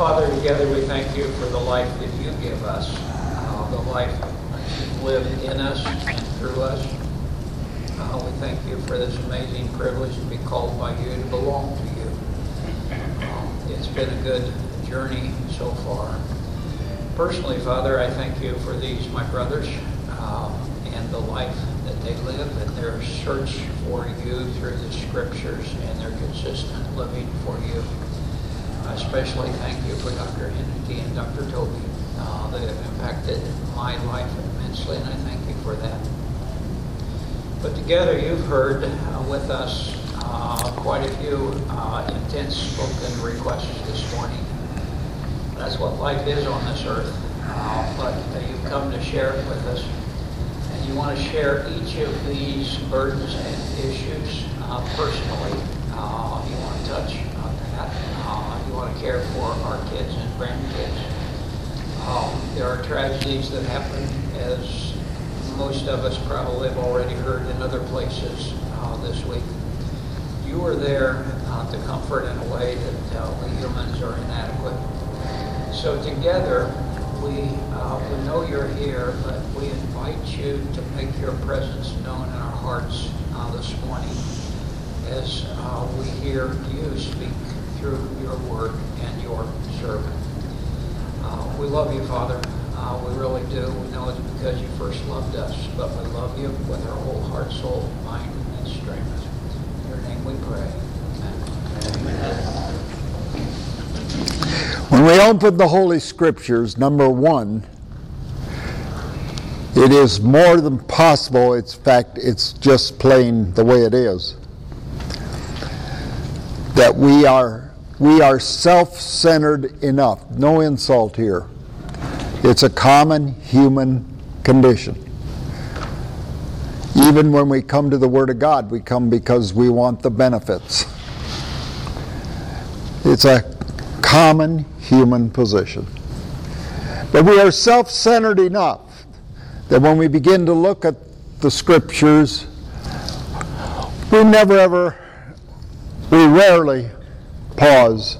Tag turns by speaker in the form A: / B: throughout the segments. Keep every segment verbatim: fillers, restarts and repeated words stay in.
A: Father, together we thank you for the life that you give us, uh, the life that you live in us and through us. Uh, we thank you for this amazing privilege to be called by you, to belong to you. Um, it's been a good journey so far. Personally, Father, I thank you for these, my brothers, uh, and the life that they live and their search for you through the scriptures and their consistent living for you. I especially thank you for Doctor Henneke and Doctor Toby. Uh, they have impacted my life immensely, and I thank you for that. But together you've heard uh, with us uh, quite a few uh, intense spoken requests this morning. That's what life is on this earth. Uh, but uh, you've come to share it with us. And you want to share each of these burdens and issues uh, personally. Uh, you want to touch on that. Uh, you want to care for our kids and grandkids. Um, there are tragedies that happen, as most of us probably have already heard in other places uh, this week. You were there uh, to comfort in a way that uh, we humans are inadequate. So together, we, uh, we know you're here, but we invite you to make your presence known in our hearts uh, this morning as uh, we hear you speak through your word and your servant. Uh, we love you, Father. Uh, we really do. We know it's because you first loved us, but we love you with our whole heart, soul, mind, and strength. In your name we pray. Amen. Amen.
B: When we open the Holy Scriptures, number one, it is more than possible. It's fact, it's just plain the way it is. That we are we are self-centered enough. No insult here. It's a common human condition. Even when we come to the Word of God, we come because we want the benefits. It's a common human position. But we are self-centered enough that when we begin to look at the Scriptures, we never ever, we rarely pause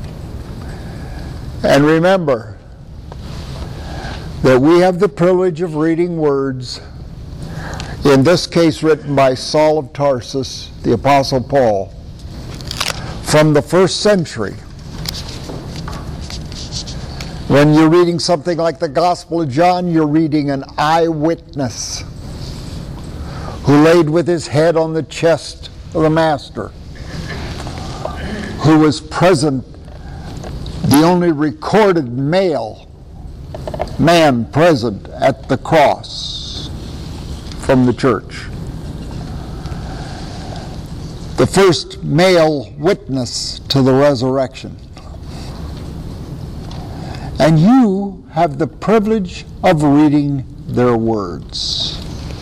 B: and remember that we have the privilege of reading words, in this case written by Saul of Tarsus, the Apostle Paul, from the first century. When you're reading something like the Gospel of John, you're reading an eyewitness who laid with his head on the chest of the Master, who was present, the only recorded male man present at the cross from the church. The first male witness to the resurrection. And you have the privilege of reading their words.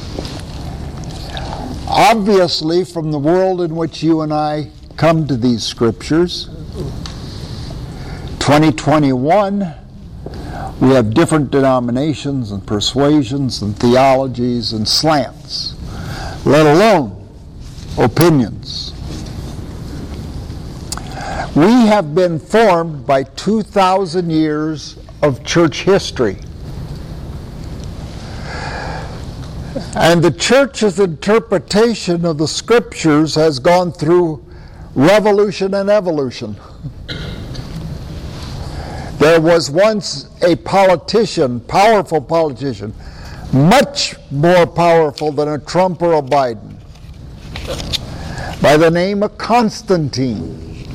B: Obviously, from the world in which you and I come to these scriptures, twenty twenty-one, we have different denominations and persuasions and theologies and slants, let alone opinions. We have been formed by two thousand years of church history. And the church's interpretation of the scriptures has gone through revolution and evolution. There was once a politician, powerful politician, much more powerful than a Trump or a Biden, by the name of Constantine,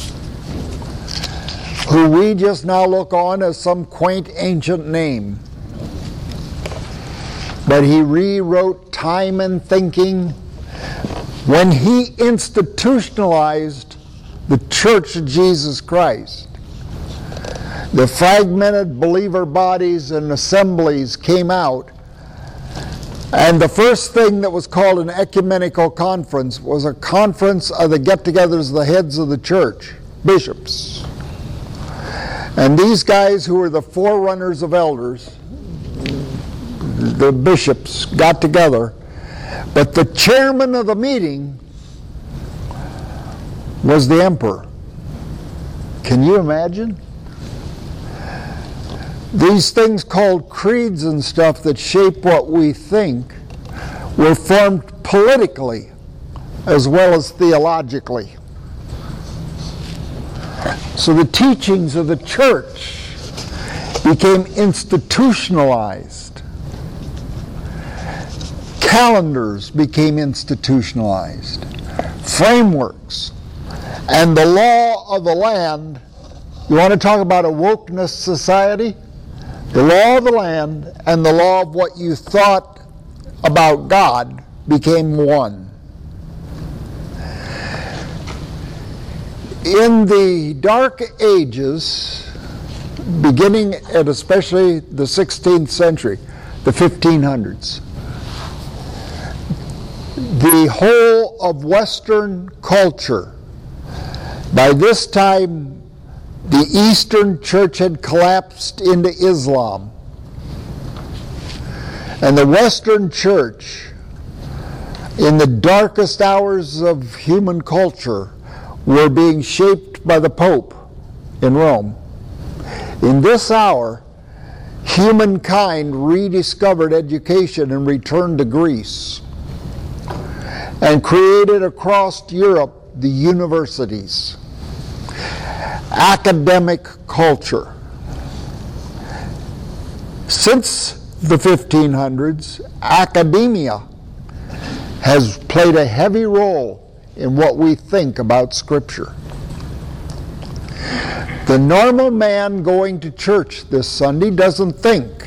B: who we just now look on as some quaint ancient name. But he rewrote time and thinking when he institutionalized the Church of Jesus Christ. The fragmented believer bodies and assemblies came out, and the first thing that was called an ecumenical conference was a conference of the get-togethers of the heads of the church, bishops. And these guys who were the forerunners of elders, the bishops, got together, but the chairman of the meeting was the emperor. Can you imagine? These things called creeds and stuff that shape what we think were formed politically as well as theologically. So the teachings of the church became institutionalized. Calendars became institutionalized. Frameworks. And the law of the land, you want to talk about a wokeness society? The law of the land and the law of what you thought about God became one. In the Dark Ages, beginning at especially the sixteenth century, the fifteen hundreds, the whole of Western culture, by this time the Eastern Church had collapsed into Islam. And the Western Church, in the darkest hours of human culture, were being shaped by the Pope in Rome. In this hour, humankind rediscovered education and returned to Greece and created across Europe the universities. Academic culture. Since the fifteen hundreds, academia has played a heavy role in what we think about Scripture. The normal man going to church this Sunday doesn't think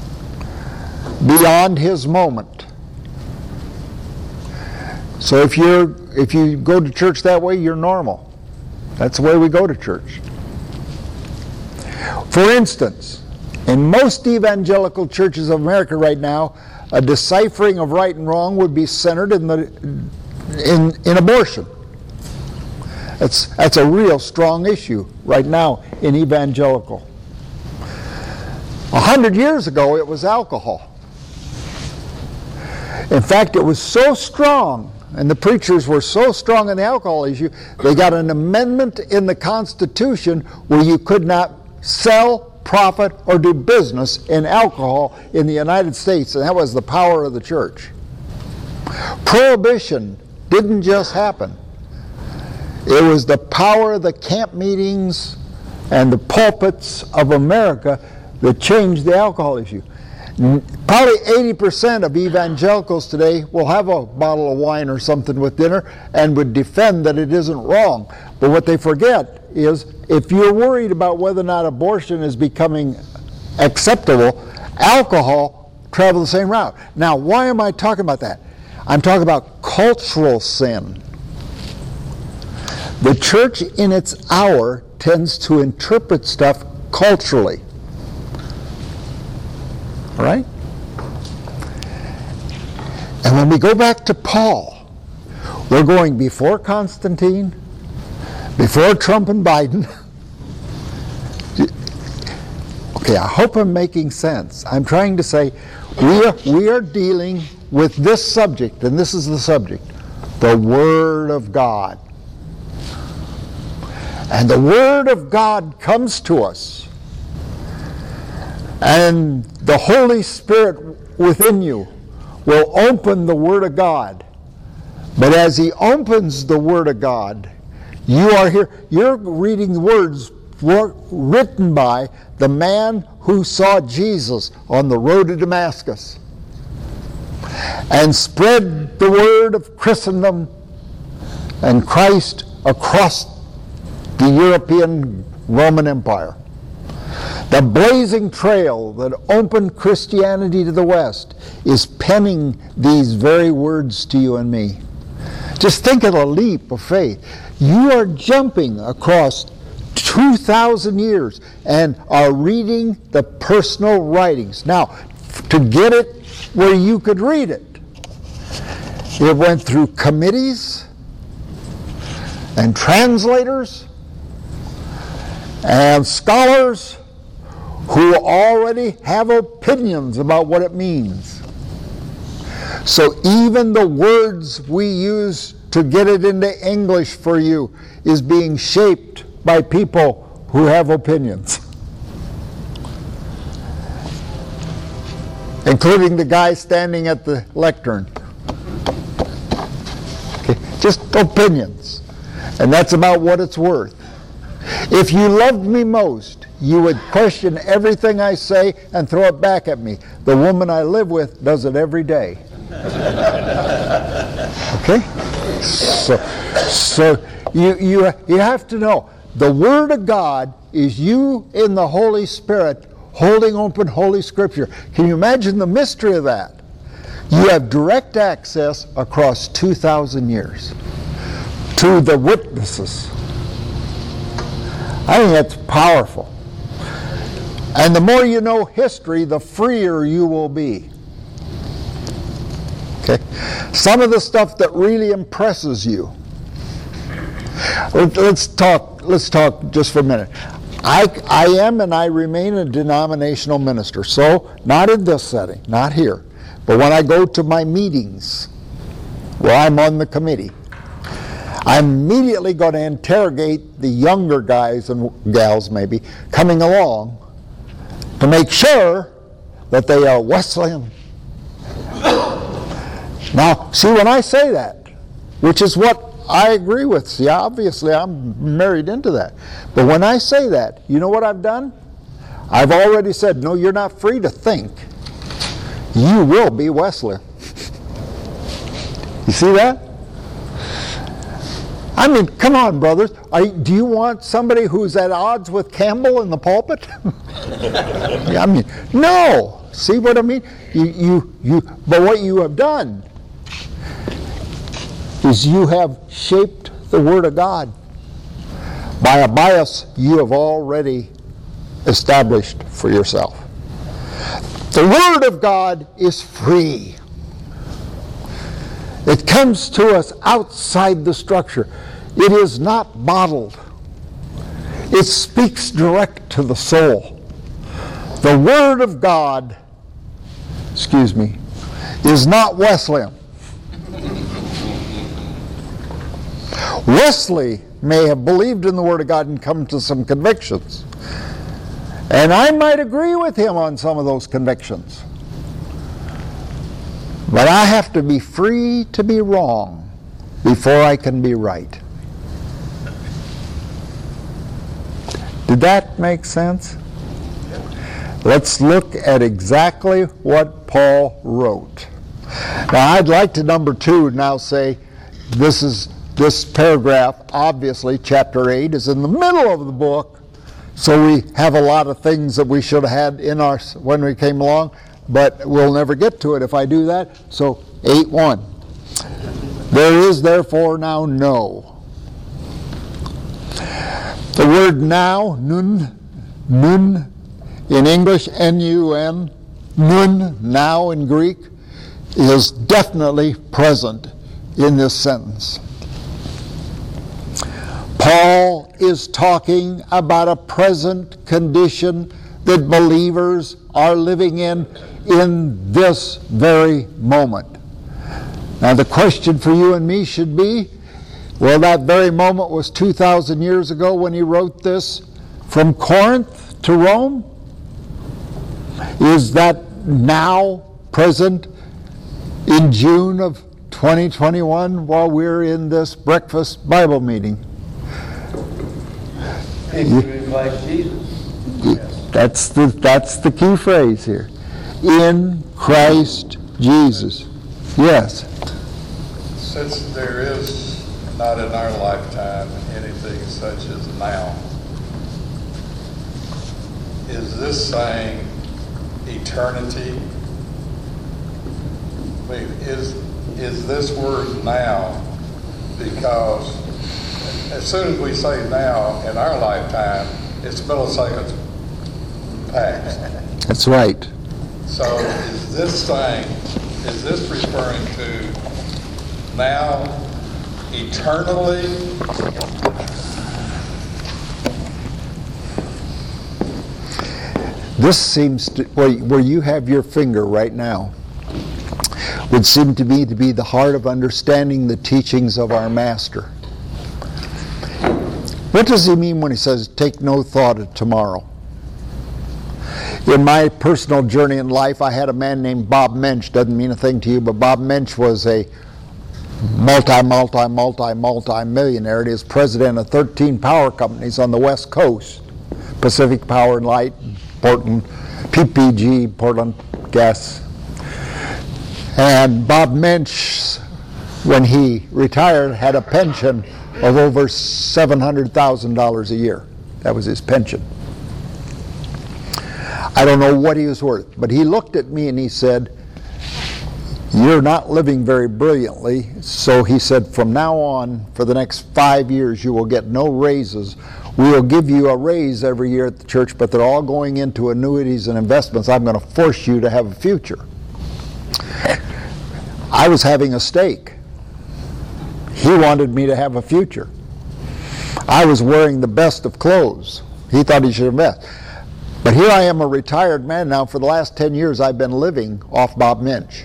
B: beyond his moment. So if you're if you go to church that way, you're normal. That's the way we go to church. For instance, in most evangelical churches of America right now, a deciphering of right and wrong would be centered in the in, in abortion. That's, that's a real strong issue right now in evangelical. A hundred years ago, it was alcohol. In fact, it was so strong, and the preachers were so strong on the alcohol issue, they got an amendment in the Constitution where you could not sell, profit, or do business in alcohol in the United States, and that was the power of the church. Prohibition didn't just happen. It was the power of the camp meetings and the pulpits of America that changed the alcohol issue. Probably eighty percent of evangelicals today will have a bottle of wine or something with dinner and would defend that it isn't wrong. But what they forget is, if you're worried about whether or not abortion is becoming acceptable, alcohol travels the same route. Now, why am I talking about that? I'm talking about cultural sin. The church in its hour tends to interpret stuff culturally. All right? And when we go back to Paul, we're going before Constantine, before Trump and Biden. Okay, I hope I'm making sense. I'm trying to say we are, we are dealing with this subject, and this is the subject, the Word of God. And the Word of God comes to us. And the Holy Spirit within you will open the Word of God. But as He opens the Word of God, you are here, you're reading words written by the man who saw Jesus on the road to Damascus and spread the word of Christendom and Christ across the European Roman Empire. The blazing trail that opened Christianity to the West is penning these very words to you and me. Just think of a leap of faith. You are jumping across two thousand years and are reading the personal writings. Now, to get it where you could read it, it went through committees and translators and scholars who already have opinions about what it means. So even the words we use to get it into English for you is being shaped by people who have opinions. including the guy standing at the lectern. Okay, just opinions, and that's about what it's worth. If you loved me most, you would question everything I say and throw it back at me. The woman I live with does it every day. Okay? So, so you, you, you have to know, the Word of God is you in the Holy Spirit holding open Holy Scripture. Can you imagine the mystery of that? You have direct access across two thousand years to the witnesses. I think that's powerful. And the more you know history, the freer you will be. Okay? Some of the stuff that really impresses you. Let's talk, let's talk just for a minute. I, I am and I remain a denominational minister. So, not in this setting, not here. But when I go to my meetings, where I'm on the committee, I'm immediately going to interrogate the younger guys and gals, maybe, coming along to make sure that they are Wesleyan. Now, see, when I say that, which is what I agree with, see, obviously I'm married into that. But when I say that, you know what I've done? I've already said, no, you're not free to think. You will be Wesleyan. You see that? I mean, come on, brothers. Are, do you want somebody who's at odds with Campbell in the pulpit? I mean, no. See what I mean? You, you, you. But what you have done is you have shaped the Word of God by a bias you have already established for yourself. The Word of God is free. It comes to us outside the structure. It is not bottled. It speaks direct to the soul. The Word of God, excuse me, is not Wesleyan. Wesley may have believed in the Word of God and come to some convictions. And I might agree with him on some of those convictions. But I have to be free to be wrong before I can be right. Did that make sense? Let's look at exactly what Paul wrote. Now, I'd like to, number two, now say this is this paragraph, obviously, chapter eight, is in the middle of the book, so we have a lot of things that we should have had in our when we came along, but we'll never get to it if I do that. So, eight one. There is therefore now no. The word now, nun, nun, in English, N U N, nun, now in Greek, is definitely present in this sentence. Paul is talking about a present condition that believers are living in in this very moment. Now the question for you and me should be, well, that very moment was two thousand years ago when he wrote this from Corinth to Rome. Is that now present in June of twenty twenty-one while we're in this breakfast Bible meeting?
C: If you invite Jesus. Yes.
B: That's the, that's the key phrase here. In Christ Jesus. Yes.
D: Since there is not in our lifetime anything such as now, is this saying eternity? I mean, is, is this word now because as soon as we say now in our lifetime, it's milliseconds past.
B: That's right.
D: So is this saying, is this referring to now eternally?
B: This seems to, where, where you have your finger right now, would seem to me to be the heart of understanding the teachings of our Master. What does he mean when he says, take no thought of tomorrow? In my personal journey in life, I had a man named Bob Mensch. Doesn't mean a thing to you, but Bob Mensch was a multi, multi, multi, multi millionaire. He is president of thirteen power companies on the West Coast. Pacific Power and Light, Portland, P P G, Portland Gas. And Bob Mensch, when he retired, had a pension of over seven hundred thousand dollars a year. That was his pension. I don't know what he was worth, but he looked at me and he said, "You're not living very brilliantly." So he said, "From now on, for the next five years, you will get no raises. We will give you a raise every year at the church, but they're all going into annuities and investments. I'm going to force you to have a future." I was having a stake. He wanted me to have a future. I was wearing the best of clothes. He thought he should invest. But here I am, a retired man now. For the last ten years, I've been living off Bob Mensch.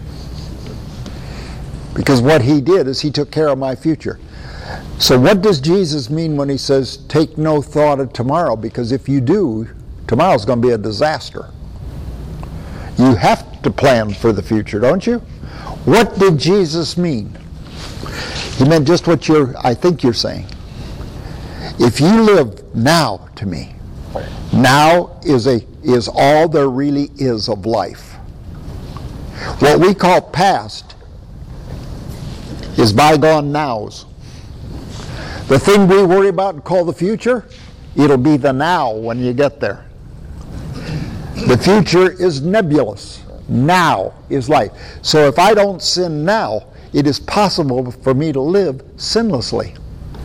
B: Because what he did is he took care of my future. So what does Jesus mean when he says, take no thought of tomorrow? Because if you do, tomorrow's going to be a disaster. You have to plan for the future, don't you? What did Jesus mean? He meant just what you're, I think you're saying. If you live now to me, now is a is all there really is of life. What we call past is bygone nows. The thing we worry about and call the future, it'll be the now when you get there. The future is nebulous. Now is life. So if I don't sin now, it is possible for me to live sinlessly.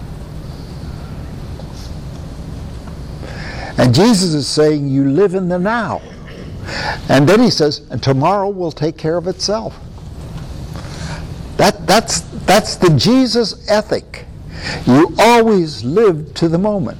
B: And Jesus is saying, you live in the now. And then he says, and tomorrow will take care of itself. That, that's, that's the Jesus ethic. You always live to the moment.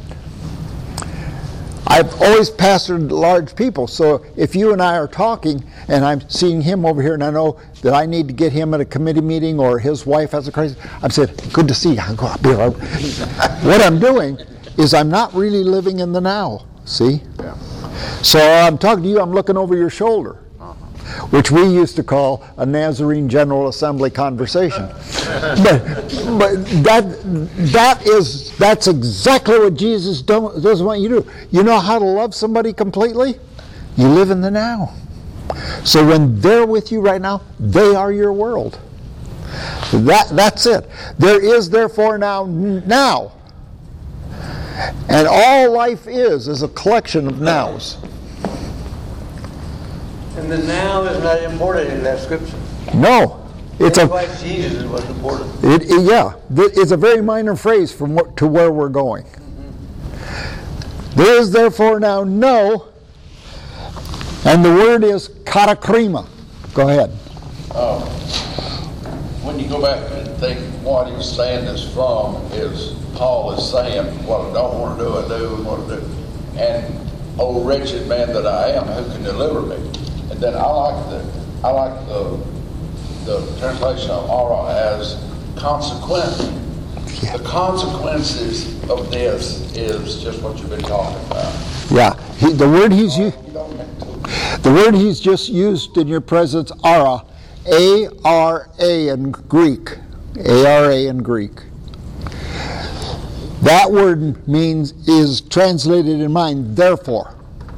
B: I've always pastored large people, so if you and I are talking and I'm seeing him over here and I know that I need to get him at a committee meeting or his wife has a crisis, I'm saying, good to see you. I'll go up here. What I'm doing is I'm not really living in the now, see? Yeah. So I'm talking to you, I'm looking over your shoulder, which we used to call a Nazarene General Assembly conversation. but but that that is that's exactly what Jesus don't, doesn't want you to do. You know how to love somebody completely? You live in the now. So when they're with you right now, they are your world. That that's it. There is therefore now now. And all life is is a collection of nows.
C: And the now is not important in that scripture.
B: No. It's a,
C: like Jesus is what's important.
B: It, it, yeah, it's a very minor phrase from what, to where we're going. Mm-hmm. There is therefore now no, and the word is katakrima. Go ahead.
E: Um, when you go back and think what he's saying this from is Paul is saying, what I don't want to do, I do, what I do. And, oh wretched man that I am, who can deliver me? And then I like the I like the the translation of ara as consequently. Yeah. The consequences of this is just what you've been talking about.
B: Yeah, he, the word he's used, the word he's just used in your presence, ara, A R A in Greek, A R A in Greek. That word means is translated in mine, therefore.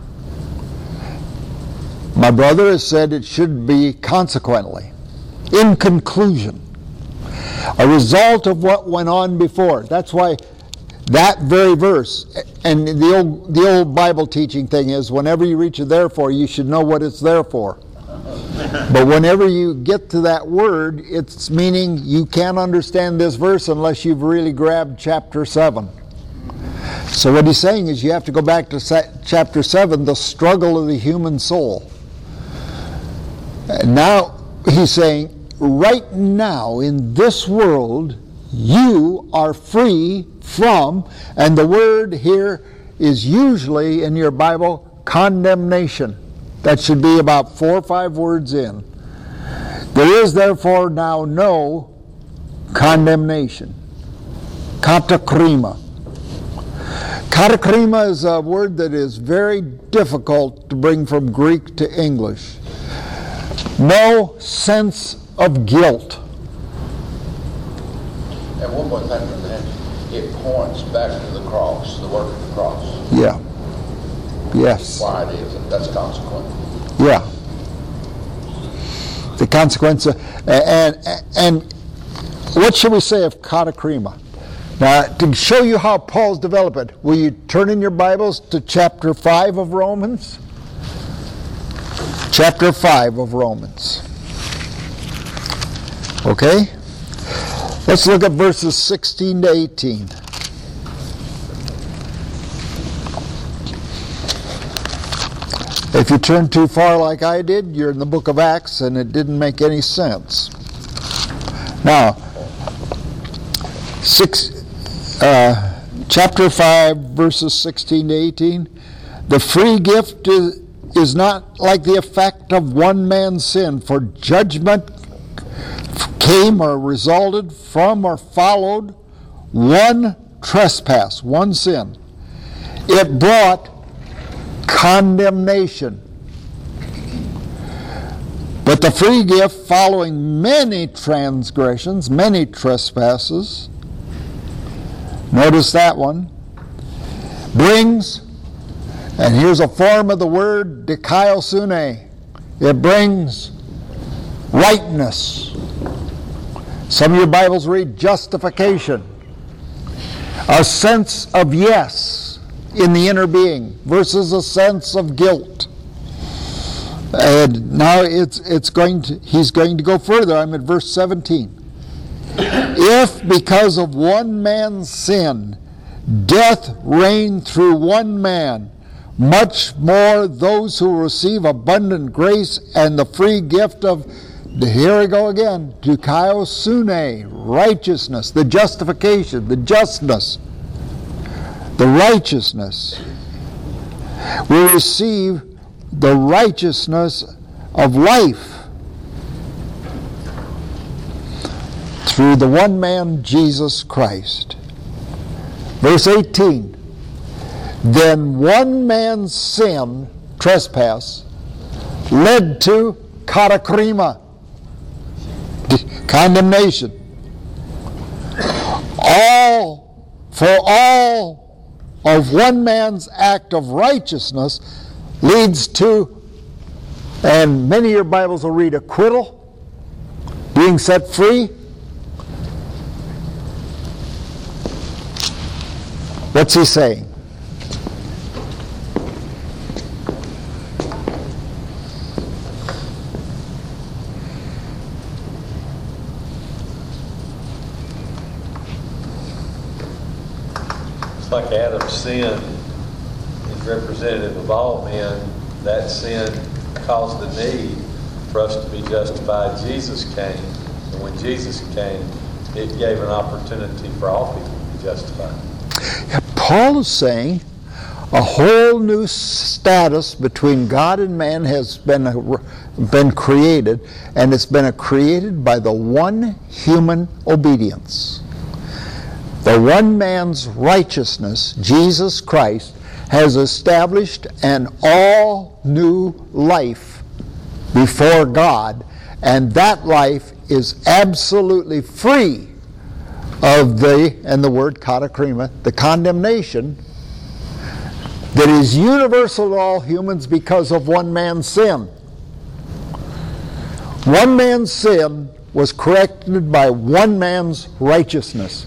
B: My brother has said it should be consequently. In conclusion. A result of what went on before. That's why that very verse, and the old, the old Bible teaching thing is, whenever you reach a therefore, you should know what it's there for. But whenever you get to that word, it's meaning you can't understand this verse unless you've really grabbed chapter seven. So what he's saying is you have to go back to chapter seven, the struggle of the human soul. And now he's saying, right now in this world, you are free from, and the word here is usually in your Bible, condemnation. That should be about four or five words in. There is therefore now no condemnation. Katakrima. Katakrima is a word that is very difficult to bring from Greek to English. No sense of guilt.
E: And one more thing from that, it points back to the cross, the work of the cross.
B: Yeah. Yes.
E: Why it is, that's consequent.
B: Yeah. The consequence. Of, and, and what should we say of katakrima? Now, to show you how Paul's developed it, will you turn in your Bibles to chapter five of Romans? Chapter five of Romans. Okay? Let's look at verses sixteen to eighteen. If you turn too far like I did, you're in the book of Acts and it didn't make any sense. Now, six, uh, chapter five, verses sixteen to eighteen. The free gift is, is not like the effect of one man's sin, for judgment came or resulted from or followed one trespass, one sin. It brought condemnation. But the free gift, following many transgressions, many trespasses, notice that one, brings, and here's a form of the word dikaiosune, it brings rightness. Some of your Bibles read justification, a sense of yes in the inner being versus a sense of guilt. And now it's it's going to he's going to go further. I'm at verse seventeen. If because of one man's sin death reigned through one man, much more those who receive abundant grace and the free gift of, here we go again, dikaiosune, righteousness, the justification, the justness, the righteousness. We receive the righteousness of life through the one man, Jesus Christ. Verse eighteen, then one man's sin, trespass, led to katakrima, condemnation. All, for all of one man's act of righteousness leads to, and many of your Bibles will read acquittal, being set free. What's he saying?
F: It's like Adam's sin is representative of all men. That sin caused the need for us to be justified. Jesus came, and when Jesus came, it gave an opportunity for all people to be justified.
B: Yeah, Paul is saying a whole new status between God and man has been a, been created, and it's been a created by the one human obedience. The one man's righteousness, Jesus Christ, has established an all new life before God, and that life is absolutely free of the, and the word katakrima, the condemnation that is universal to all humans because of one man's sin. One man's sin was corrected by one man's righteousness,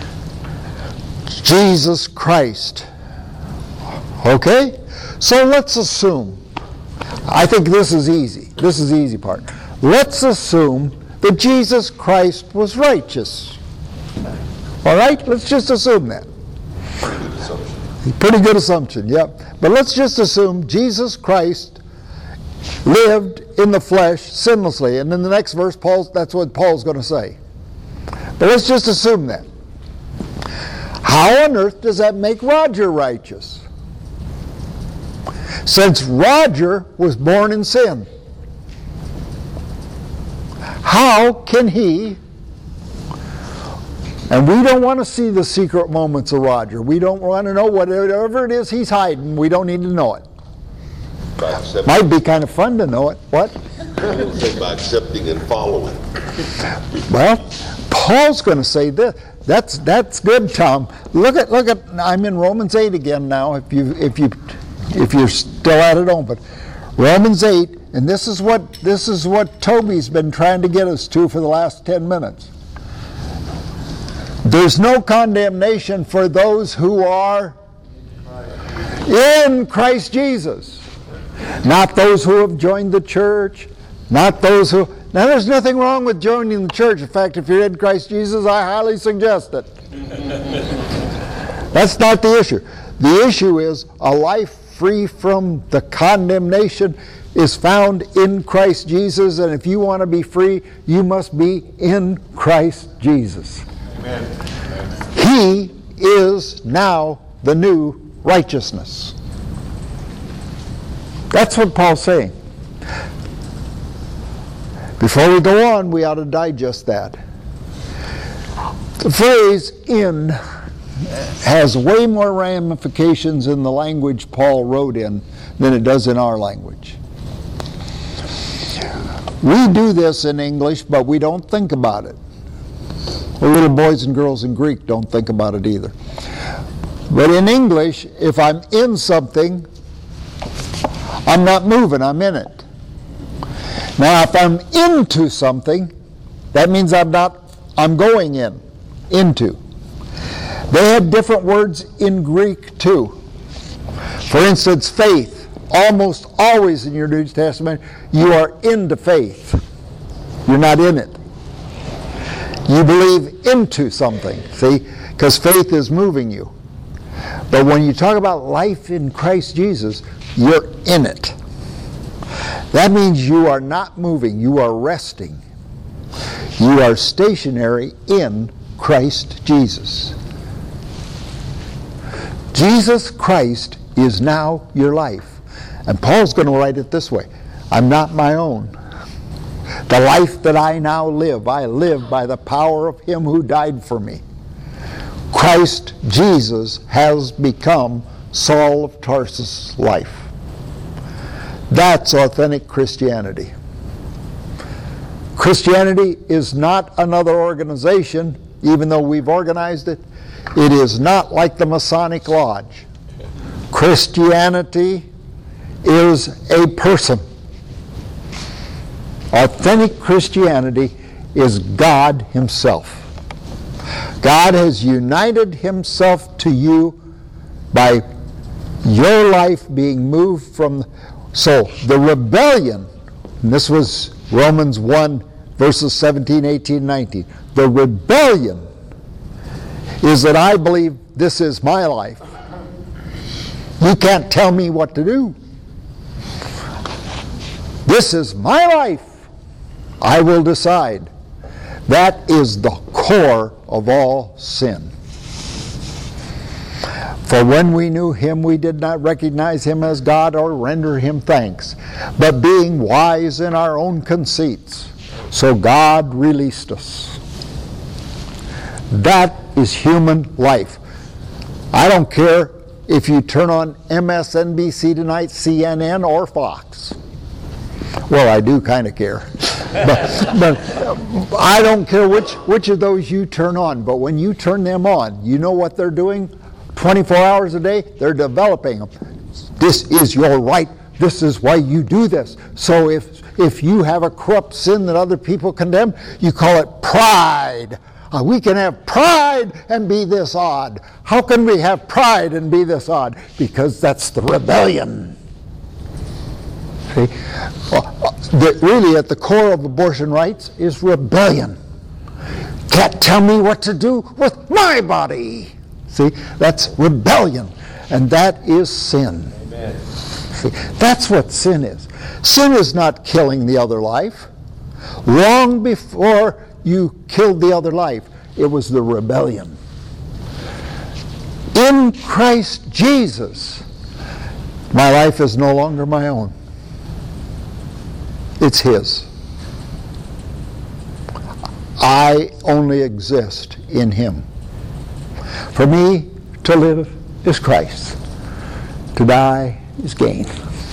B: Jesus Christ. Okay? So let's assume, I think this is easy. This is the easy part. Let's assume that Jesus Christ was righteous. All right? Let's just assume that.
E: Pretty good assumption.
B: Pretty good assumption, yep. But let's just assume Jesus Christ lived in the flesh sinlessly. And in the next verse, Paul's, that's what Paul's going to say. But let's just assume that. How on earth does that make Roger righteous? Since Roger was born in sin, how can he And we don't want to see the secret moments of Roger. We don't want to know whatever it is he's hiding. We don't need to know it.
G: By accepting,
B: Might be kind of fun to know it. What?
G: by accepting and following.
B: Well, Paul's going to say this. That's that's good, Tom. Look at look at. I'm in Romans eight again now. If you if you if you're still at it home, but Romans eight, and this is what this is what Toby's been trying to get us to for the last ten minutes. There's no condemnation for those who are in Christ Jesus. Not those who have joined the church, not those who... Now, there's nothing wrong with joining the church. In fact, if you're in Christ Jesus, I highly suggest it. That's not the issue. The issue is a life free from the condemnation is found in Christ Jesus, and if you want to be free, you must be in Christ Jesus.
D: Amen.
B: He is now the new righteousness. That's what Paul's saying. Before we go on, we ought to digest that. The phrase "in" has way more ramifications in the language Paul wrote in than it does in our language. We do this in English, but we don't think about it. The little boys and girls in Greek don't think about it either. But in English, if I'm in something, I'm not moving, I'm in it. Now, if I'm into something, that means I'm not, I'm going in, into. They had different words in Greek too. For instance, faith. Almost always in your New Testament, you are into faith. You're not in it. You believe into something, see? Because faith is moving you. But when you talk about life in Christ Jesus, you're in it. That means you are not moving, you are resting. You are stationary in Christ Jesus. Jesus Christ is now your life. And Paul's going to write it this way: I'm not my own. The life that I now live, I live by the power of Him who died for me. Christ Jesus has become Saul of Tarsus' life. That's authentic Christianity. Christianity is not another organization, even though we've organized it. It is not like the Masonic Lodge. Christianity is a person. Authentic Christianity is God Himself. God has united Himself to you by your life being moved from... So, the rebellion, and this was Romans one, verses seventeen, eighteen, nineteen. The rebellion is that I believe this is my life. You can't tell me what to do. This is my life. I will decide. That is the core of all sin. For when we knew Him, we did not recognize Him as God or render Him thanks, but being wise in our own conceits, so God released us. That is human life. I don't care if you turn on M S N B C tonight, C N N, or Fox. Well, I do kind of care. but, but I don't care which, which of those you turn on. But when you turn them on, you know what they're doing? twenty-four hours a day, they're developing them. This is your right. This is why you do this. So if, if you have a corrupt sin that other people condemn, you call it pride. Uh, we can have pride and be this odd. How can we have pride and be this odd? Because that's the rebellion. See? Uh, the, really, at the core of abortion rights is rebellion. Can't tell me what to do with my body. See, that's rebellion, and that is sin.
F: Amen.
B: See, that's what sin is. Sin is not killing the other life. Long before you killed the other life, it was the rebellion. In Christ Jesus, my life is no longer my own. It's His. I only exist in Him. For me, to live is Christ. To die is gain.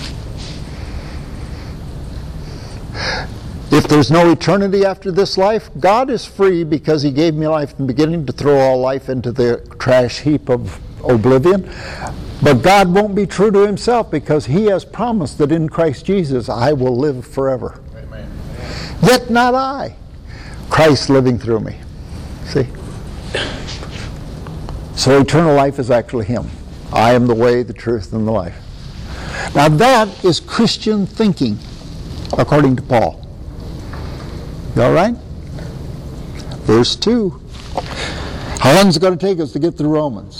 B: If there's no eternity after this life, God is free because He gave me life in the beginning to throw all life into the trash heap of oblivion. But God won't be true to Himself because He has promised that in Christ Jesus I will live forever.
E: Amen.
B: Yet not I, Christ living through me. See? So eternal life is actually Him. I am the way, the truth, and the life. Now that is Christian thinking, according to Paul. You all right? Verse two. How long is it going to take us to get through Romans?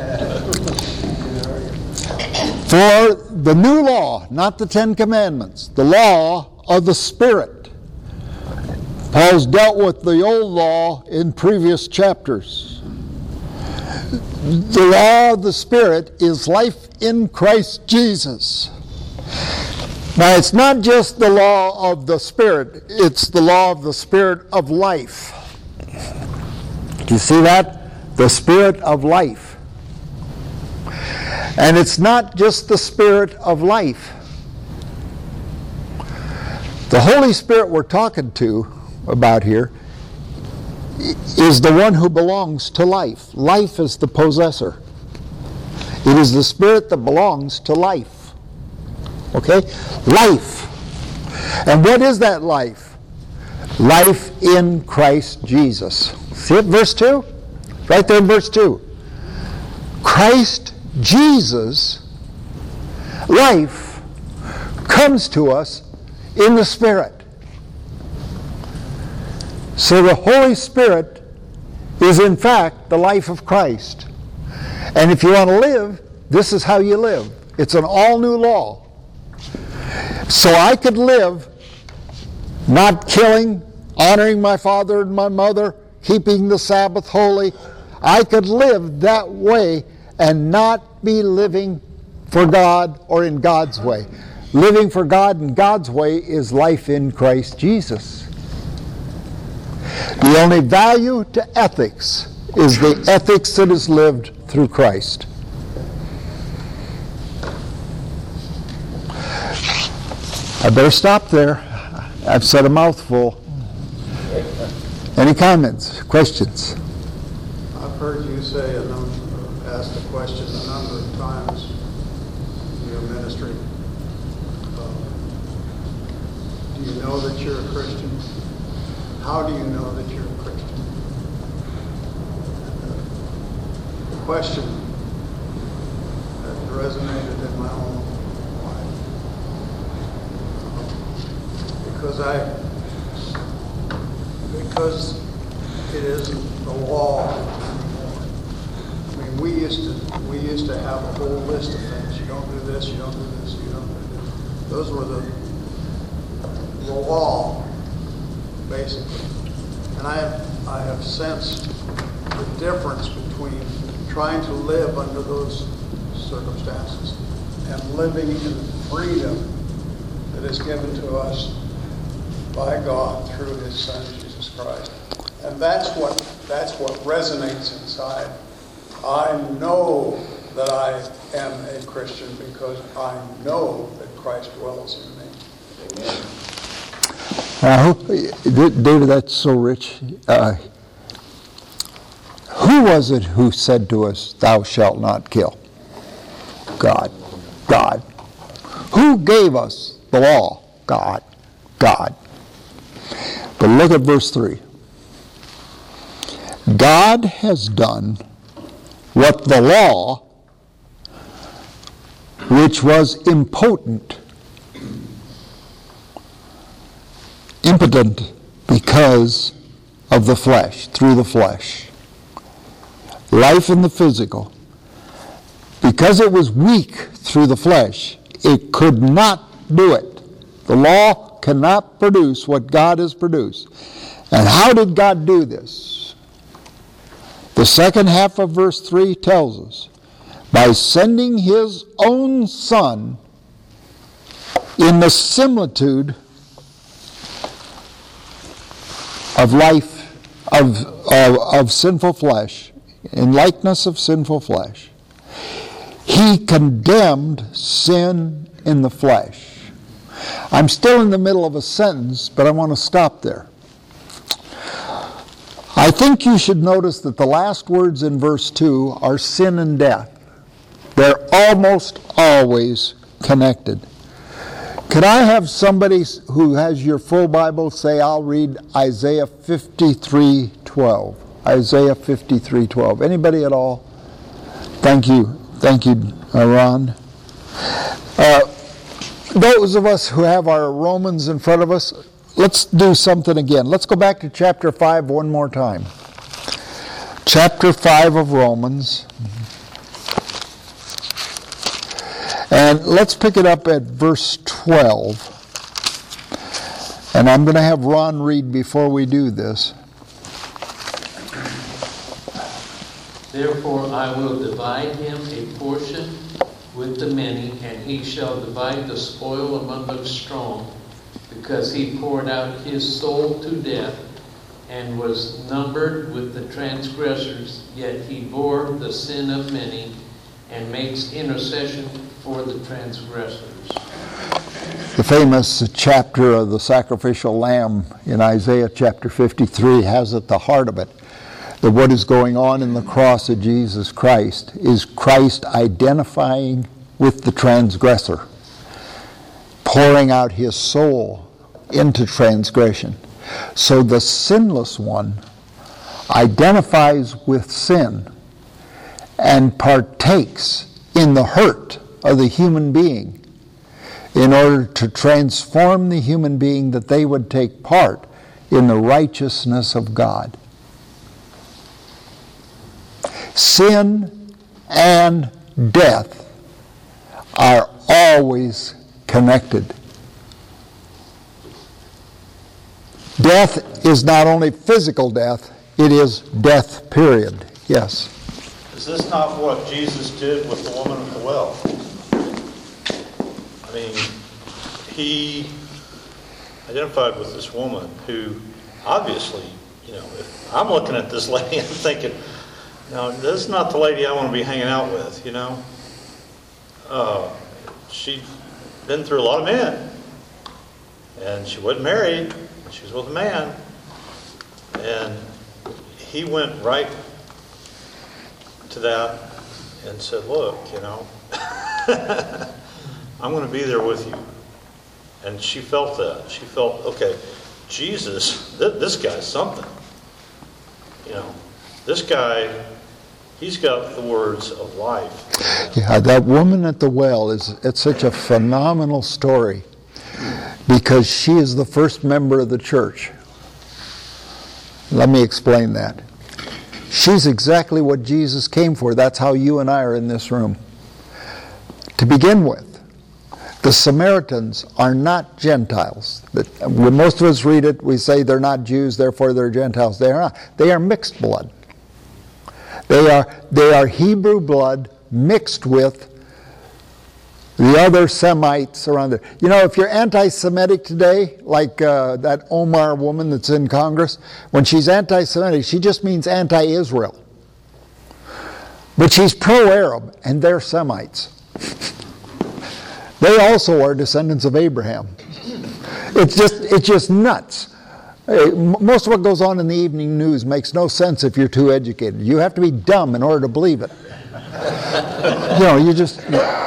B: For the new law, not the Ten Commandments, the law of the Spirit. Paul's dealt with the old law in previous chapters. The law of the Spirit is life in Christ Jesus. Now, it's not just the law of the Spirit, it's the law of the Spirit of life. Do you see that? The Spirit of life. And it's not just the Spirit of life. The Holy Spirit we're talking to about here is the one who belongs to life. Life is the possessor. It is the Spirit that belongs to life. Okay? Life. And what is that life? Life in Christ Jesus. See it, verse two? Right there in verse two. Christ Jesus, life, comes to us in the Spirit. So the Holy Spirit is in fact the life of Christ. And if you want to live, this is how you live. It's an all new law. So I could live not killing, honoring my father and my mother, keeping the Sabbath holy. I could live that way and not be living for God or in God's way. Living for God in God's way is life in Christ Jesus. The only value to ethics is the ethics that is lived through Christ. I better stop there. I've said a mouthful. Any comments, questions?
H: I've heard you say a number, ask the question a number of times in your ministry. Uh, do you know that you're a Christian? How do you know that you're a Christian? The question that resonated in my own life. Because I, because it isn't the law anymore. I mean, we used to, we used to have a whole list of things. You don't do this, you don't do this, you don't do this. Those were the, the law, basically. And I have, I have sensed the difference between trying to live under those circumstances and living in freedom that is given to us by God through His Son, Jesus Christ. And that's what, that's what resonates inside. I know that I am a Christian because I know that Christ dwells in me. Amen.
B: Uh, who, David, that's so rich. Uh, who was it who said to us, "Thou shalt not kill"? God. God. Who gave us the law? God. God. But look at verse three. God has done what the law, which was impotent, impotent because of the flesh, through the flesh, life in the physical, because it was weak through the flesh, it could not do it. The law cannot produce what God has produced. And how did God do this? The second half of verse three tells us, by sending His own Son in the similitude of life of, of, of sinful flesh, in likeness of sinful flesh, he condemned sin in the flesh. I'm still in the middle of a sentence, but I want to stop there. I think you should notice that the last words in verse two are sin and death. They're almost always connected. Could I have somebody who has your full Bible say, I'll read Isaiah fifty-three twelve. Isaiah fifty-three twelve. Anybody at all? Thank you. Thank you, Ron. Uh, those of us who have our Romans in front of us, let's do something again. Let's go back to chapter five one more time. Chapter five of Romans. And let's pick it up at verse twelve. And I'm going to have Ron read before we do this.
I: Therefore I will divide him a portion with the many, and he shall divide the spoil among the strong, because he poured out his soul to death, and was numbered with the transgressors, yet he bore the sin of many, and makes intercession for the transgressors.
B: The famous chapter of the sacrificial lamb in Isaiah chapter fifty-three has at the heart of it that what is going on in the cross of Jesus Christ is Christ identifying with the transgressor, pouring out his soul into transgression. So the sinless one identifies with sin and partakes in the hurt of the human being in order to transform the human being that they would take part in the righteousness of God. Sin and death are always connected. Death is not only physical death, it is death, period. Yes?
J: Is this not what Jesus did with the woman at the well? I mean, he identified with this woman who obviously, you know, if I'm looking at this lady, I'm thinking, no, this is not the lady I want to be hanging out with, you know. Uh, she'd been through a lot of men, and she wasn't married. She was with a man, and he went right to that and said, look, you know, I'm going to be there with you. And she felt that. She felt, okay, Jesus, th- this guy's something. You know, this guy, he's got the words of life.
B: Yeah, that woman at the well is it's such a phenomenal story because she is the first member of the church. Let me explain that. She's exactly what Jesus came for. That's how you and I are in this room. To begin with, the Samaritans are not Gentiles. When most of us read it, we say they're not Jews, therefore they're Gentiles. They are not. They are mixed blood. They are, they are Hebrew blood mixed with the other Semites around there. You know, if you're anti-Semitic today, like uh, that Omar woman that's in Congress, when she's anti-Semitic, she just means anti-Israel. But she's pro-Arab, and they're Semites. They also are descendants of Abraham. It's just, it's just nuts. Most of what goes on in the evening news makes no sense if you're too educated. You have to be dumb in order to believe it. You know, you just...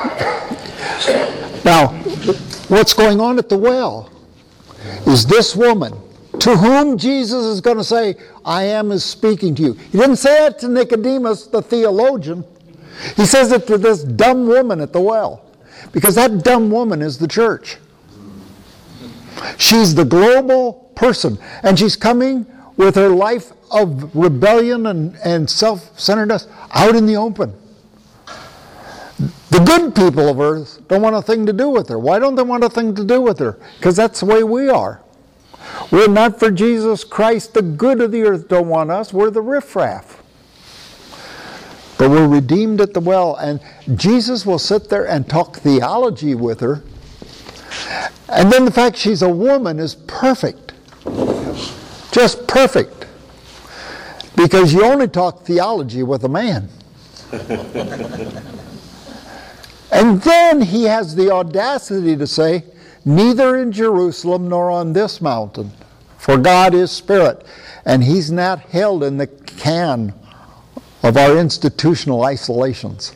B: Now, what's going on at the well is this woman, to whom Jesus is going to say, I am is speaking to you. He didn't say it to Nicodemus, the theologian. He says it to this dumb woman at the well. Because that dumb woman is the church. She's the global person. And she's coming with her life of rebellion and, and self-centeredness out in the open. The good people of earth don't want a thing to do with her. Why don't they want a thing to do with her? Because that's the way we are. We're not for Jesus Christ. The good of the earth don't want us. We're the riffraff. But we're redeemed at the well, and Jesus will sit there and talk theology with her. And then the fact she's a woman is perfect. Just perfect. because you only talk theology with a man. And then he has the audacity to say, neither in Jerusalem nor on this mountain, for God is spirit, and he's not held in the can of our institutional isolations.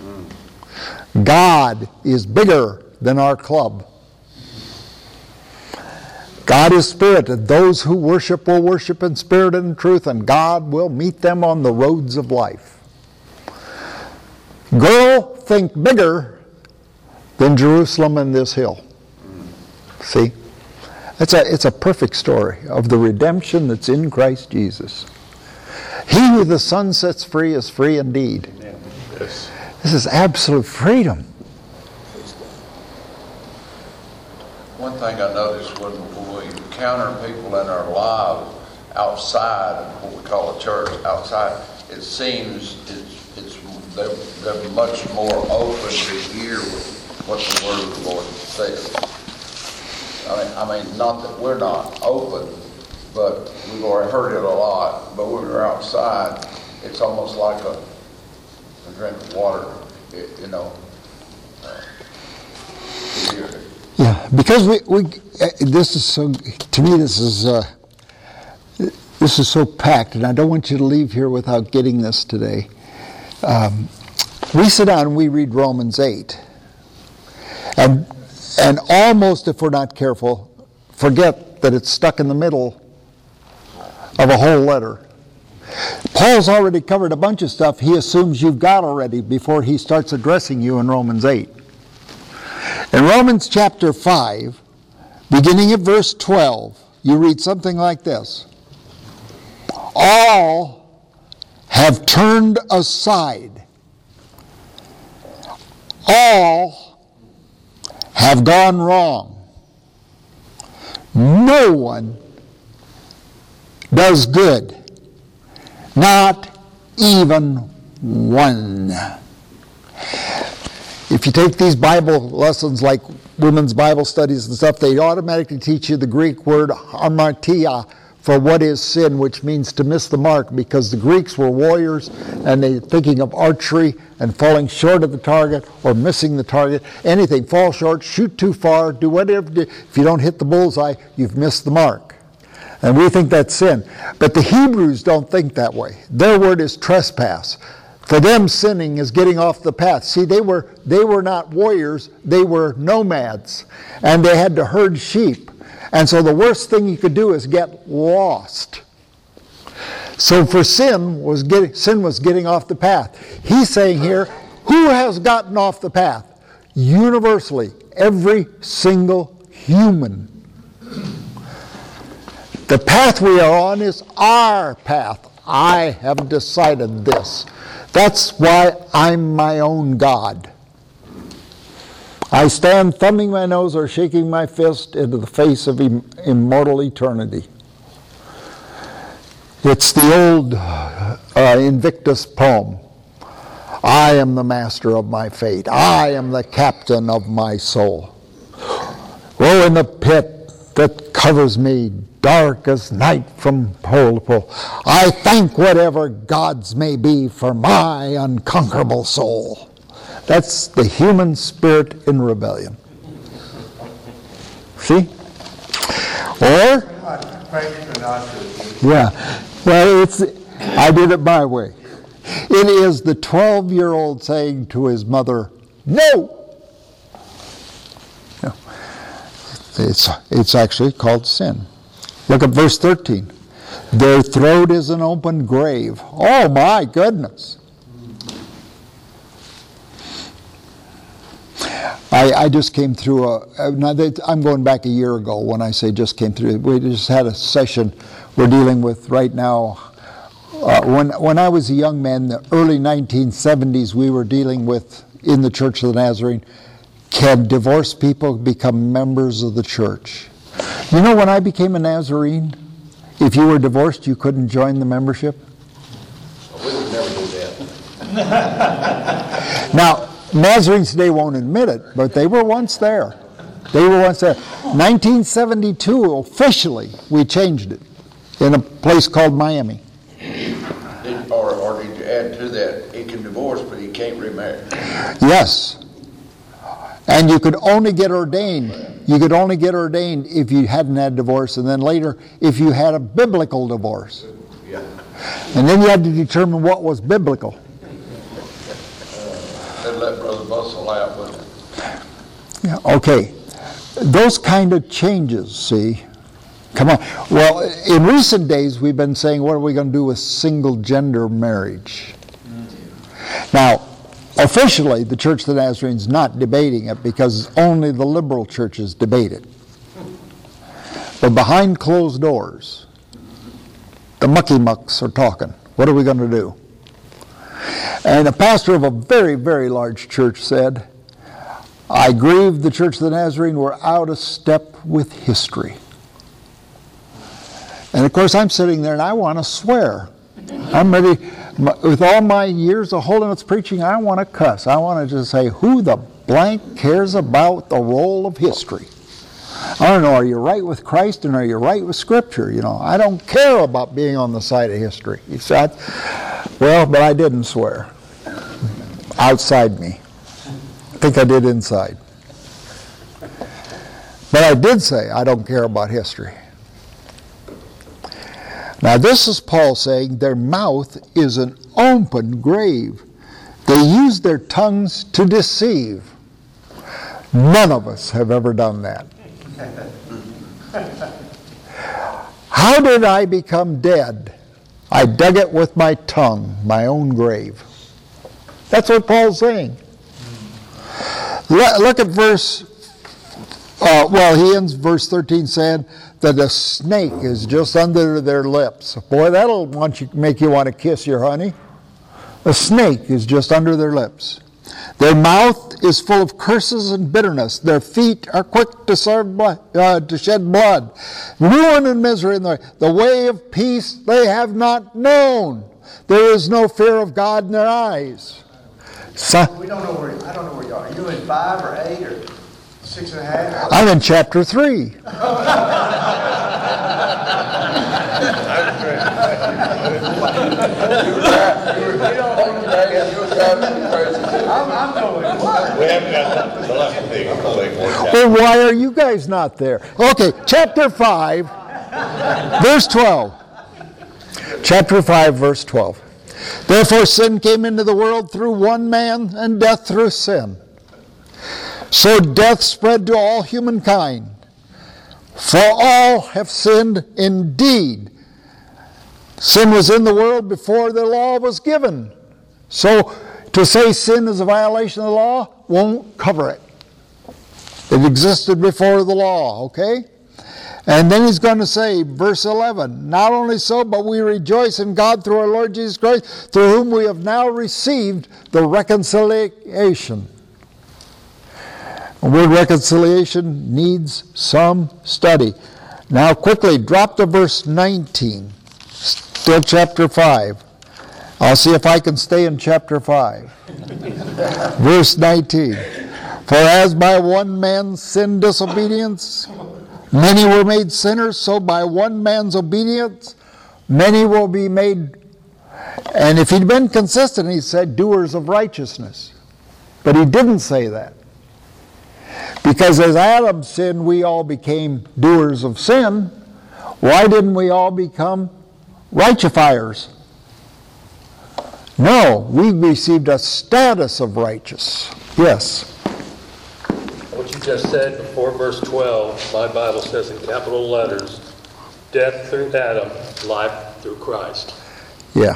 B: God is bigger than our club. God is spirit, and those who worship will worship in spirit and in truth, and God will meet them on the roads of life. Go think bigger than Jerusalem and this hill. See? It's a, it's a perfect story of the redemption that's in Christ Jesus. He who the Son sets free is free indeed.
E: Yes.
B: This is absolute freedom.
E: One thing I noticed when, when we encounter people in our lives outside of what we call a church, outside, it seems it's, it's they're, they're much more open to hear what the Word of the Lord says. I mean, I mean, not that we're not open, but we've already heard it a lot. But when we're outside, it's almost like a, a drink of water, it, you know. Uh, to hear it.
B: Yeah, because we, we uh, this is so, to me this is uh, this is so packed, and I don't want you to leave here without getting this today. Um, we sit down and we read Romans eight, and and almost, if we're not careful, forget that it's stuck in the middle of a whole letter. Paul's already covered a bunch of stuff he assumes you've got already before he starts addressing you in Romans eight. In Romans chapter five, beginning at verse twelve, you read something like this. All have turned aside. All have gone wrong. No one does good. Not even one. If you take these Bible lessons like women's Bible studies and stuff, they automatically teach you the Greek word hamartia for what is sin, which means to miss the mark, because the Greeks were warriors and they're thinking of archery and falling short of the target or missing the target. Anything, fall short, shoot too far, do whatever. If you don't hit the bullseye, you've missed the mark. And we think that's sin. But the Hebrews don't think that way. Their word is trespass. For them, sinning is getting off the path. See, they were they were not warriors, they were nomads. And they had to herd sheep. And so the worst thing you could do is get lost. So for sin was getting sin was getting off the path. He's saying here, who has gotten off the path? Universally, every single human. The path we are on is our path. I have decided this. That's why I'm my own God. I stand thumbing my nose or shaking my fist into the face of im- immortal eternity. It's the old uh, Invictus poem. I am the master of my fate. I am the captain of my soul. Woe in the pit that covers me, dark as night from pole to pole. I thank whatever gods may be for my unconquerable soul. That's the human spirit in rebellion. See? Or, yeah, well, it's, I did it my way. It is the twelve-year-old saying to his mother, no! No. It's, it's actually called sin. Look at verse thirteen. Their throat is an open grave. Oh my goodness. I, I just came through a, now they, I'm going back a year ago when I say just came through. We just had a session we're dealing with right now. Uh, when, when I was a young man, in the early nineteen seventies, we were dealing with, in the Church of the Nazarene, can divorced people become members of the church? You know, when I became a Nazarene, if you were divorced, you couldn't join the membership?
G: We would never do that.
B: Now, Nazarenes today won't admit it, but they were once there. They were once there. nineteen seventy-two, officially, we changed it in a place called Miami.
E: married.
B: Yes. And you could only get ordained. You could only get ordained if you hadn't had divorce, and then later if you had a biblical divorce.
E: Yeah.
B: And then you had to determine what was biblical.
E: They'd let Brother Bustle out with it.
B: Yeah, okay. Those kind of changes, see. Come on. Well, in recent days, we've been saying, what are we going to do with single-gender marriage? Now, officially, the Church of the Nazarene is not debating it because only the liberal churches debate it. But behind closed doors, the mucky mucks are talking. What are we going to do? And a pastor of a very, very large church said, I grieve the Church of the Nazarene were out of step with history. And of course, I'm sitting there and I want to swear. I'm ready, with all my years of holiness preaching, I want to cuss. I want to just say, who the blank cares about the role of history? I don't know, are you right with Christ and are you right with Scripture? You know, I don't care about being on the side of history. You said, well, but I didn't swear. Outside me. I think I did inside. But I did say, I don't care about history. Now this is Paul saying their mouth is an open grave. They use their tongues to deceive. None of us have ever done that. How did I become dead? I dug it with my tongue, my own grave. That's what Paul's saying. Look at verse, uh, well, he ends verse thirteen saying that a snake is just under their lips. Boy, that'll want you, make you want to kiss your honey. A snake is just under their lips. Their mouth is full of curses and bitterness. Their feet are quick to serve blood, uh, to shed blood. Ruin and misery in the, the way of peace they have not known. There is no fear of God in their eyes. So,
H: We don't know where, I don't know where you are. Are you in five or eight or six and a half?
B: I'm in chapter three.
H: I'm, I'm going, what?
G: We haven't got the last thing. I'm going to take more time.
B: Well, why are you guys not there? Okay, chapter five, verse twelve. Chapter five, verse twelve. Therefore sin came into the world through one man, and death through sin. So death spread to all humankind. For all have sinned indeed. Sin was in the world before the law was given. So to say sin is a violation of the law won't cover it. It existed before the law, okay? And then he's going to say, verse eleven, not only so, but we rejoice in God through our Lord Jesus Christ, through whom we have now received the reconciliation. The word reconciliation needs some study. Now quickly, drop to verse nineteen. Still chapter five. I'll see if I can stay in chapter five. Verse nineteen. For as by one man's sin disobedience, many were made sinners, so by one man's obedience, many will be made. And if he'd been consistent, he said, doers of righteousness. But he didn't say that. Because as Adam sinned, we all became doers of sin. Why didn't we all become rightefiers? No, we received a status of righteous. Yes.
F: What you just said before verse twelve, my Bible says in capital letters, death through Adam, life through Christ.
B: Yeah.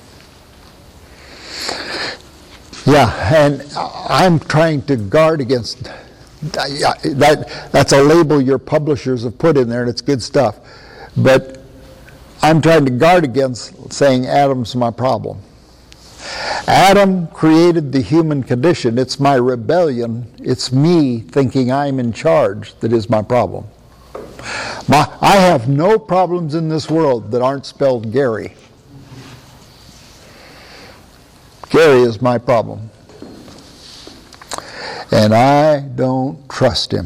B: Yeah, and I'm trying to guard against that. That's a label your publishers have put in there, and it's good stuff. But I'm trying to guard against saying Adam's my problem. Adam created the human condition. It's my rebellion. It's me thinking I'm in charge that is my problem. My, I have no problems in this world that aren't spelled Gary. Gary is my problem. And I don't trust him.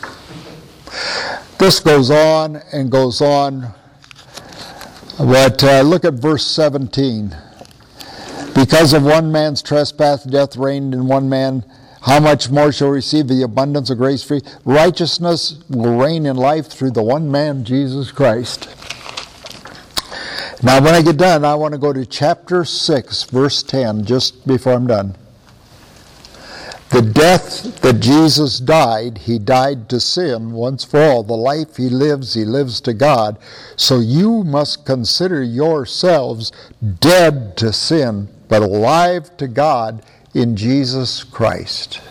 B: This goes on and goes on. But uh, look at verse seventeen. Because of one man's trespass, death reigned in one man. How much more shall we receive the abundance of grace free? Righteousness will reign in life through the one man, Jesus Christ. Now, when I get done, I want to go to chapter six, verse ten, just before I'm done. The death that Jesus died, he died to sin once for all. The life he lives, he lives to God. So you must consider yourselves dead to sin, but alive to God in Jesus Christ.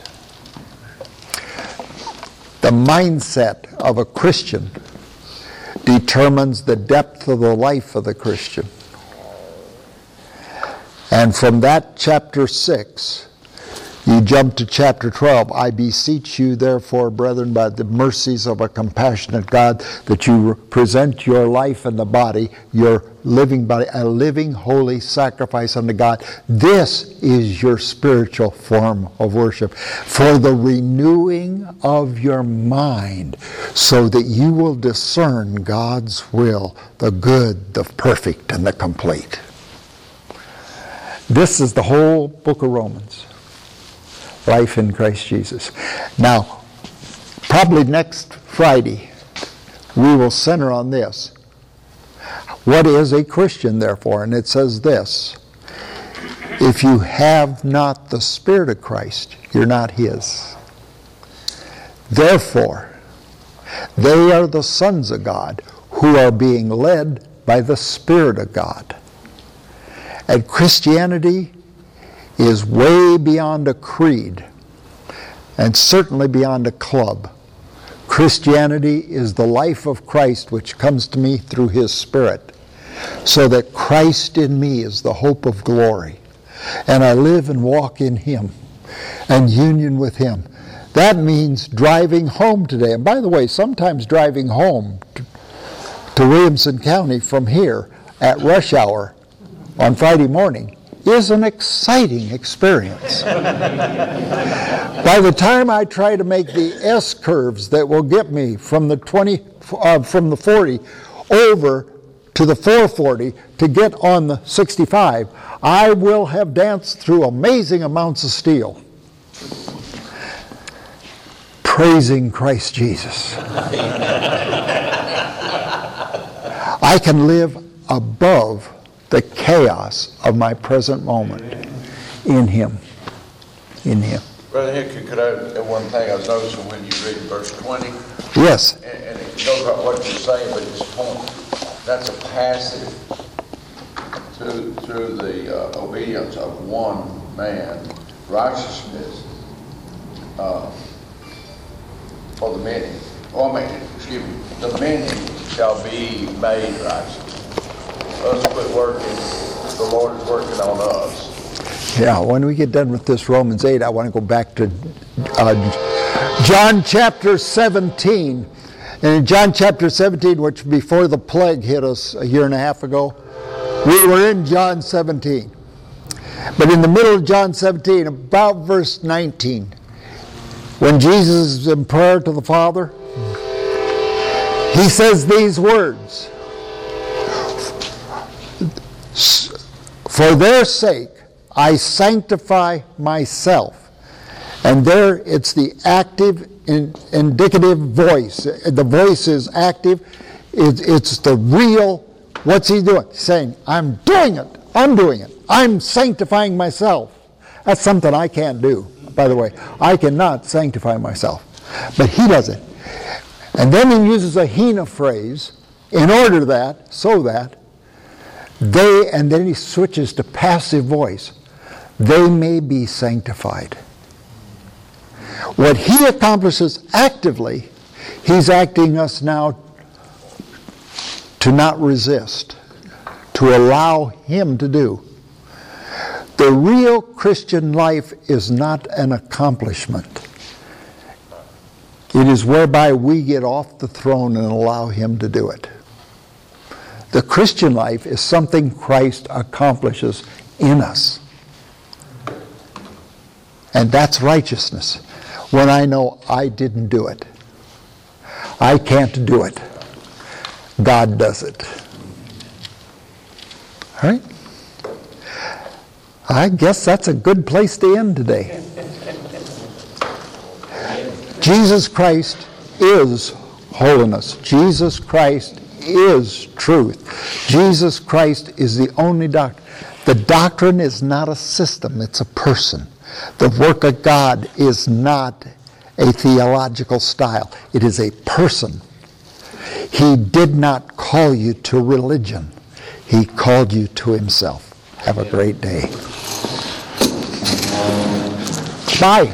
B: The mindset of a Christian determines the depth of the life of the Christian. And from that chapter six, you jump to chapter twelve. I beseech you, therefore, brethren, by the mercies of a compassionate God, that you present your life and the body, your living body, a living, holy sacrifice unto God. This is your spiritual form of worship, for the renewing of your mind, so that you will discern God's will, the good, the perfect, and the complete. This is the whole book of Romans. Life in Christ Jesus. Now, probably next Friday, we will center on this. What is a Christian, therefore? And it says this: if you have not the Spirit of Christ, you're not His. Therefore, they are the sons of God who are being led by the Spirit of God. And Christianity is way beyond a creed, and certainly beyond a club. Christianity is the life of Christ, which comes to me through His Spirit, so that Christ in me is the hope of glory, and I live and walk in Him and union with Him. That means driving home today. And by the way, sometimes driving home to, to Williamson County from here at rush hour on Friday morning is an exciting experience. By the time I try to make the S curves that will get me from the twenty, uh, from the forty over to the four forty to get on the sixty-five, I will have danced through amazing amounts of steel, praising Christ Jesus. I can live above the chaos of my present moment in Him. In Him.
E: Brother Hickey, could I, add one thing I was noticing when you read verse twenty?
B: Yes.
E: And, and it goes about what you're saying, but it's point. That's a passive to, to the uh, obedience of one man. Righteousness uh, for the many. Oh, I mean, excuse me. The many shall be made righteous. Us quit working, the Lord is working on us.
B: Yeah, when we get done with this Romans eight, I want to go back to uh, John chapter seventeen. And in John chapter seventeen, which before the plague hit us a year and a half ago, we were in John seventeen. But in the middle of John seventeen, about verse nineteen, when Jesus is in prayer to the Father, He says these words: for their sake I sanctify myself. And there it's the active, in, indicative voice. The voice is active. It, it's the real, what's He doing? He's saying, I'm doing it. I'm doing it. I'm sanctifying myself. That's something I can't do, by the way. I cannot sanctify myself. But He does it. And then He uses a hina phrase, in order that, so that, they, and then He switches to passive voice, they may be sanctified. What He accomplishes actively, He's acting us now to not resist, to allow Him to do. The real Christian life is not an accomplishment. It is whereby we get off the throne and allow Him to do it. The Christian life is something Christ accomplishes in us. And that's righteousness. When I know I didn't do it. I can't do it. God does it. All right? I guess that's a good place to end today. Jesus Christ is holiness. Jesus Christ is truth. Jesus Christ is the only doctrine. The doctrine is not a system, it's a person. The work of God is not a theological style. It is a person. He did not call you to religion. He called you to himself. Have a great day. Bye.